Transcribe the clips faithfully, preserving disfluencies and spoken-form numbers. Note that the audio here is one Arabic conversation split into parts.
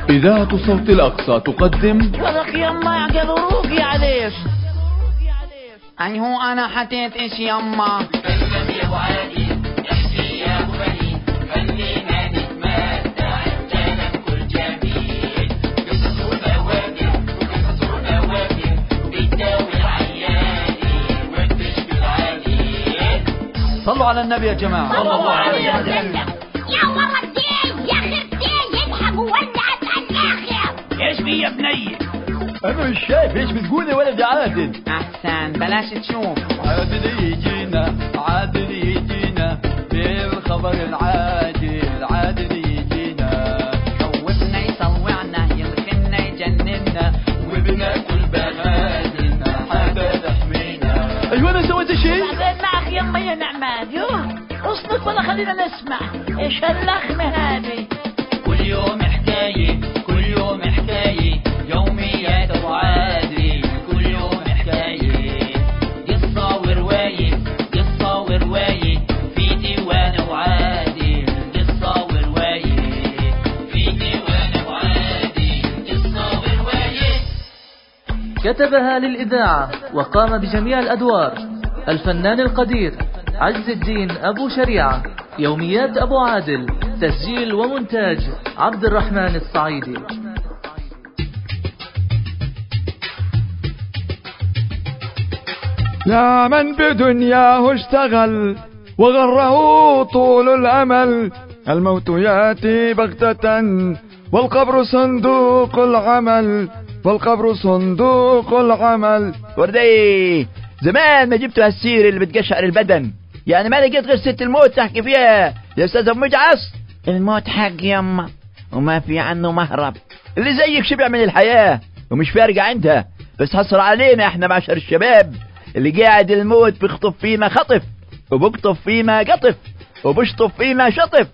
إذاعة صوت الأقصى تقدم ولك يما يعقلوا روقي عليش. أي هو أنا حتيت إيش يما فنم يا أبو عادي احكي يا أبو بني خلينا نتمتع الكلام كل جميل قصص ونواجه وقصص ونواجه بتداوي العياني وبتشفي العليل. صلوا على النبي يا جماعة صلى الله عليه وسلم. يا ورتين يا خرتين يلحق ولعت على الآخر. ايش في يا بني؟ أنا مش شايف إيش بتقول يا ولد عادل. أحسن بلاش تشوف. عادل يجينا عادل يجينا بالخبر العاجل عادل يجينا خوفنا يصوعنا يلخنا يجننا وبناكل بنادلنا حتى تحمينا. أيوة أنا سويت شيء؟ بعدين معك يما يا نعمان. يوه اصمت ولا خلينا نسمع ايش هاللخمة هذه. كل يوم حكاية كل يوم حكاية يوميات أبو عادل كل يوم حكاية قصة ورواية قصة ورواية في ديوان أبو عادل قصة ورواية في ديوان أبو عادل قصة ورواية. كتبها للإذاعة وقام بجميع الأدوار الفنان القدير عز الدين أبو شريعة. يوميات أبو عادل تسجيل ومونتاج عبد الرحمن الصعيدي. يا من بدنياه اشتغل وغره طول الأمل الموت يأتي بغتة والقبر صندوق العمل والقبر صندوق العمل. وردي زمان ما جبتوا هالسير اللي بتقشعر البدن، يعني ما لقيت غير ست الموت تحكي فيها يا استاذ ابو مجعص. الموت حق يما وما في عنه مهرب. اللي زيك شو بيعمل الحياة ومش فارقة عندها، بس حصر علينا احنا معشر الشباب اللي قاعد الموت بيخطف فيما خطف وبقطف فيما قطف وبشطف فيما شطف.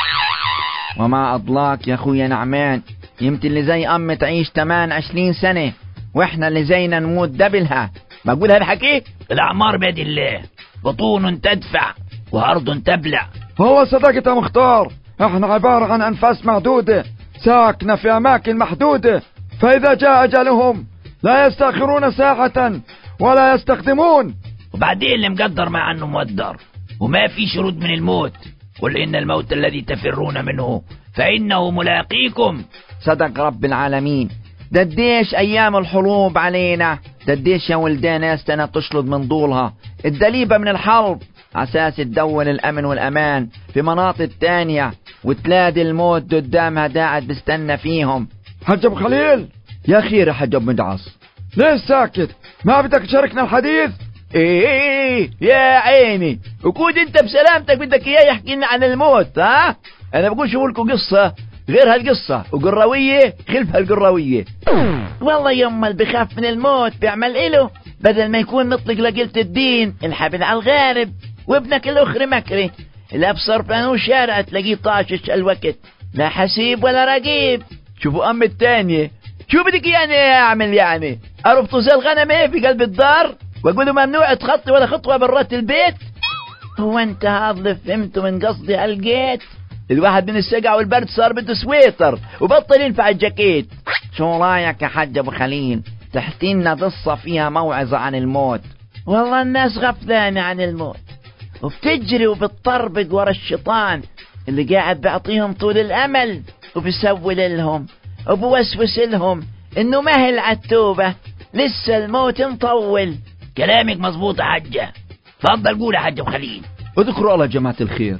وما أضلاك يا أخويا نعمان، يمكن اللي زي أم تعيش تمان عشرين سنة وإحنا اللي زينا نموت دبلها. ما أقول هالحكي؟ الأعمار بيد الله، بطون تدفع وأرض تبلع. هو صدقت يا مختار، احنا عبارة عن أنفاس معدودة ساكنة في أماكن محدودة، فإذا جاء أجلهم لا يستأخرون ساعة ولا يستخدمون. وبعدين اللي مقدر مع أنه مودر وما في شرود من الموت. قل إن الموت الذي تفرون منه فإنه ملاقيكم. صدق رب العالمين. دديش أيام الحروب علينا، دديش يا ولدان ناسنا تشلد من ضولها الدليبة من الحرب عساس تدول الأمن والأمان في مناطق تانية وتلاقي الموت قدامها قاعد بستنى فيهم. حج أبو خليل يا خير يا حج أبو مدعص، ليش ساكت؟ ما بدك تشاركنا الحديث؟ ايه ايه يا عيني، وكود انت بسلامتك بدك اياه يحكي لنا عن الموت. ها انا بقول شو لكم قصة غير هالقصة وقروية خلف هالقروية. والله يما اللي بخاف من الموت بيعمل إله بدل ما يكون مطلق لقلة الدين الحبل على الغارب. وابنك الاخر مكري اللي ابصر بانو شارع تلاقيه طاشش الوقت لا حسيب ولا رقيب. شوفوا ام التانية شو بدك يعني اعمل؟ يعني اربطوا زي الغنم في قلب الدار واقولوا ممنوع تخطي ولا خطوة برات البيت؟ هو انت هذا فهمتوا من قصدي هالجيت؟ الواحد من السقع والبرد صار بده سويتر وبطل ينفع الجاكيت. شو رايك يا حاج ابو خليل تحكي لنا قصة فيها موعظة عن الموت؟ والله الناس غفلانة عن الموت وبتجري وبتطربق ورا الشيطان اللي قاعد بيعطيهم طول الامل وبيسول لهم وبوسوس لهم انه مهل عالتوبة لسه الموت مطول. كلامك مظبوط يا حجة، تفضل قول يا حج ابو خليل. اذكروا الله جماعة الخير.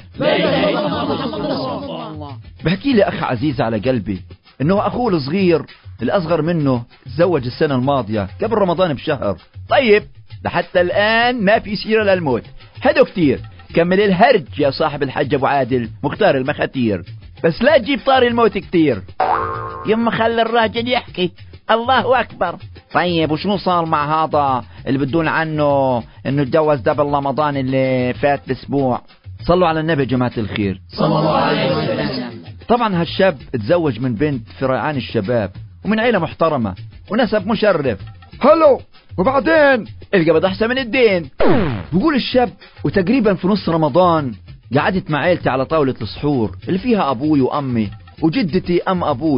بحكي لي اخ عزيز على قلبي انه اخوه الصغير الاصغر منه تزوج السنة الماضية قبل رمضان بشهر. طيب لحتى الان ما في سيرة للموت. هدو كتير كمل الهرج يا صاحب الحج ابو عادل مختار المخاتير، بس لا تجيب طاري الموت كتير. يما خلي الراجل يحكي. الله اكبر. طيب وشو صار مع هذا اللي بدون عنه انه تجوز قبل رمضان اللي فات باسبوع؟ صلوا على النبي جماعة الخير صلى الله عليه وسلم. طبعا هالشاب تزوج من بنت في ريعان الشباب ومن عيلة محترمة ونسب مشرف. حلو، وبعدين القبض احسن من الدين. بقول الشاب وتقريبا في نص رمضان قعدت مع عيلتي على طاولة السحور اللي فيها ابوي وامي وجدتي ام ابوي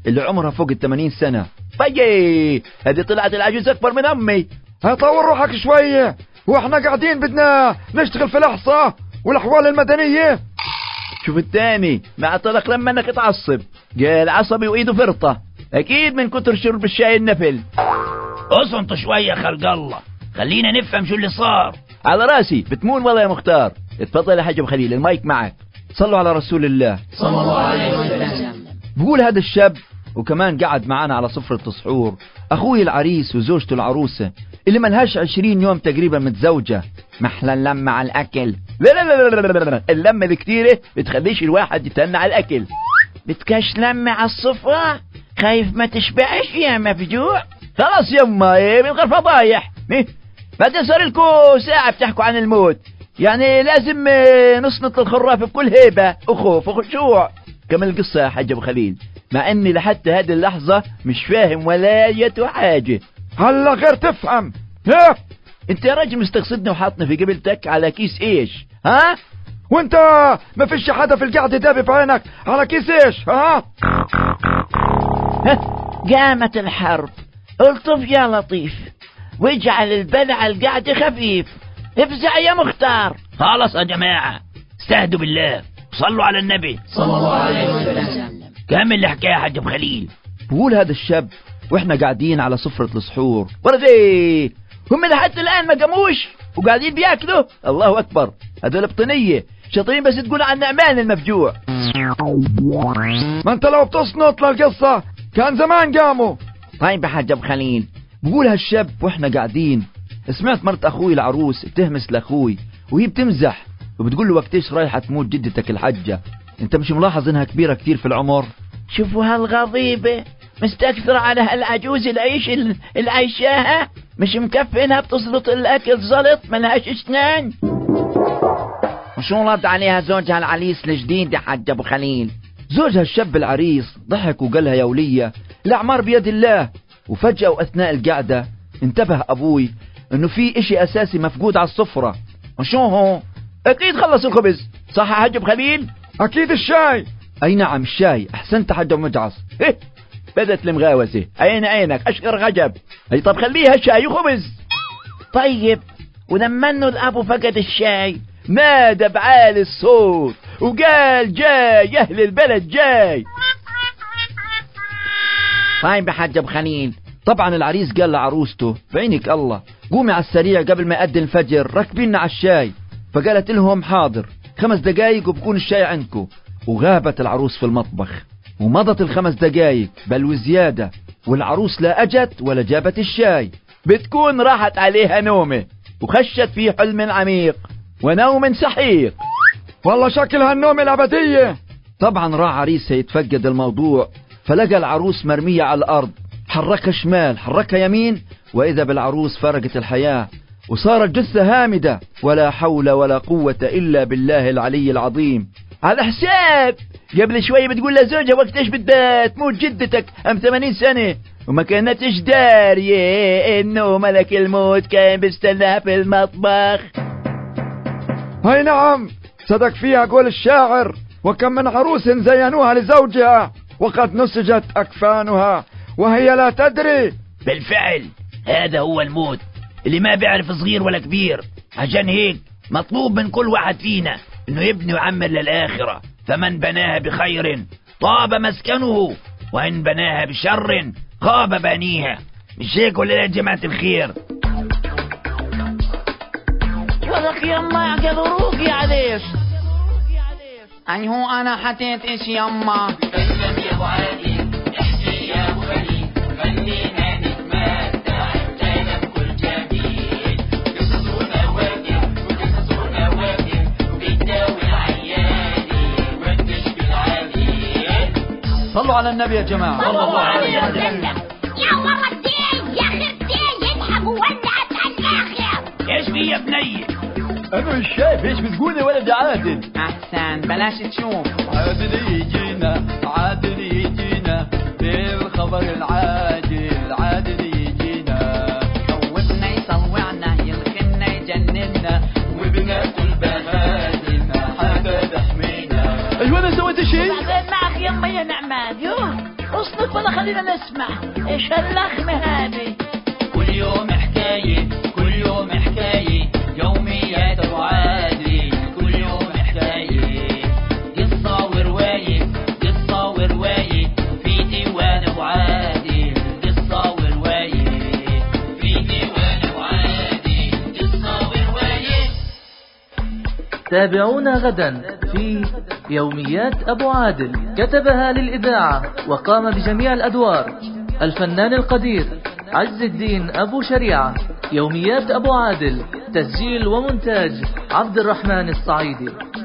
اللي عمرها فوق الثمانين سنة. بيي هذه طلعت العجوز أكبر من أمي. طور روحك شوية، واحنا قاعدين بدنا نشتغل في الإحصاء والأحوال المدنية. شوف الثاني مع طلق لما انك تعصب، قال عصبي وايده فرطة، اكيد من كتر شرب الشاي النفل. اصنت شوية خلق الله، خلينا نفهم شو اللي صار. على راسي بتمون والله يا مختار. اتفضل يا حاج ابو خليل المايك معك. صلوا على رسول الله صلى الله عليه وسلم. بقول هذا الشاب وكمان قعد معانا على سفرة السحور اخوي العريس وزوجته العروسة اللي ملهاش عشرين يوم تقريبا متزوجة. محلى اللمة على الاكل. لا لا لا لا لا لا، اللمة الكتيرة بتخليش الواحد يتهنى على الاكل. بتكش لمة على الصفرة، خايف ما تشبعش يا مفجوع. خلاص يما ايه من غير فضايح. إيه؟ بعدين صار لكم ساعة بتحكوا عن الموت، يعني لازم نصنط الخراف بكل هيبة وخوف وخشوع. كمل القصة يا حاج ابو خليل، مع اني لحتى هذه اللحظة مش فاهم ولا يتو حاجة. هلا غير تفهم. ها انت يا راجل مستقصدني وحاطني في قبلتك على كيس ايش؟ ها وانت ما فيش حدا في القعدة دابي في عينك على كيس ايش؟ ها ها قامت الحرب، الطف يا لطيف واجعل البلع القعدة خفيف. افزع يا مختار. خلاص يا جماعة استهدوا بالله وصلوا على النبي صلى الله عليه وسلم. كمل الحكاية يا حاج ابو خليل. بقول هذا الشاب واحنا قاعدين على سفرة السحور ولدي هم لحد الان ما قاموش وقاعدين بياكلوا. الله اكبر، هذول بطنية شاطرين بس تقول عن نعمان المفجوع. ما انت لو بتصنط للقصة كان زمان قاموا. طيب يا حاج ابو خليل. بقول هالشاب واحنا قاعدين سمعت مرت اخوي العروس بتهمس لاخوي وهي بتمزح وبتقول له وقتيش رايحة تموت جدتك الحجة؟ انت مش ملاحظ انها كبيرة كتير في العمر؟ شوفوا هالغضيبة مستكثرة على هالعجوز العيش اللي عايشاها، مش مكفي انها بتزلط الاكل زلط ملهاش اسنان. وشو رد عليها زوجها العريس الجديد يا حاج ابو خليل؟ زوجها الشاب العريس ضحك وقال لها يا ولية الاعمار بيد الله. وفجأة واثناء القعدة انتبه ابوي انه في اشي اساسي مفقود على السفرة. وشو هو؟ اكيد خلص الخبز صح يا حاج ابو خليل؟ اكيد الشاي. اي نعم الشاي، احسنت يا حاج ابو مجعص. إيه؟ بدت المغاوسة. عين عينك اشقر غجب. اي طب خليها شاي وخبز. طيب ولما انه الابو فقد الشاي نادى بعالي الصوت وقال جاي اهل البلد جاي. طيب يا حاج ابو خليل. طبعا العريس قال لعروسته بعينك الله قومي على السريع قبل ما يأذن الفجر ركبينا على الشاي. فقالت لهم حاضر خمس دقايق وبكون الشاي عندكم. وغابت العروس في المطبخ ومضت الخمس دقايق بل وزيادة والعروس لا أجت ولا جابت الشاي. بتكون راحت عليها نومة وخشت في حلم عميق ونوم سحيق. والله شكلها النوم الأبدية. طبعا راح عريسها يتفقد الموضوع فلقى العروس مرمية على الأرض، حركها شمال حركها يمين وإذا بالعروس فرقت الحياة وصارت جثة هامدة. ولا حول ولا قوة إلا بالله العلي العظيم. على حساب قبل شوية بتقول لزوجها وقت ايش بدها تموت جدتك ام ثمانين سنة وما كانتش دارية انه ملك الموت كان بيستناها في المطبخ. هاي نعم صدق فيها قول الشاعر وكم من عروس زينوها لزوجها وقد نسجت أكفانها وهي لا تدري. بالفعل هذا هو الموت اللي ما بيعرف صغير ولا كبير. عشان هيك مطلوب من كل واحد فينا انه يبني ويعمر للآخرة. فمن بناها بخير طاب مسكنه وإن بناها بشر خاب بانيها. مش هيك ولا يا جماعة الخير؟ ولك يما قدروك يا عديش. أي هو أنا حتيت إيش يما؟ تكلم يا أبو عادل احكي يا أبو خليل خلينا نتمتع بكلام كل جميل. قصصنا واقف وقصصنا واقف وبتداوي العياني وتشفي العليل. صلوا على النبي يا جماعة صلى الله عليه وسلم. يا ورا الدين يا خرتين يذهب ولعت الآخر. ايش في يا بني؟ أنا مش شايف ايش بتقول يا ولد عادل. أحسن بلاش تشوف. عادل يجينا عادل يجينا بالخبر العاجل عادل يجينا. خوفنا يصوعنا يلخمنا يجننا وبناكل بهادلنا حتى تحمينا. ايوه انا سويت شيء؟ بعدين معك يما يا نعمان. يوه اصلك ولا خلينا نسمع ايش هاللخمة هذه. كل يوم حكاية كل يوم حكاية يوميات أبو عادل. كل يوم حكاية قصة ورواية قصة ورواية في ديوان أبو عادل. قصة ورواية في ديوان أبو عادل. قصة ورواية. تابعونا غدا في يوميات أبو عادل، كتبها للإذاعة وقام بجميع الأدوار الفنان القدير عز الدين أبو شريعة. يوميات أبو عادل، تسجيل ومونتاج عبد الرحمن الصعيدي.